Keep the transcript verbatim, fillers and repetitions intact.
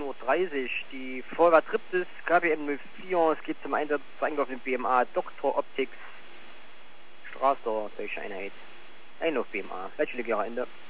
Uhr dreißig. Die Feuerwehr Triptis, K B M null vier. Es geht zum Einsatz auf den B M A Doktor Optics. Straße, Deutsche Einheit. Ein auf B M A. Welche Ende?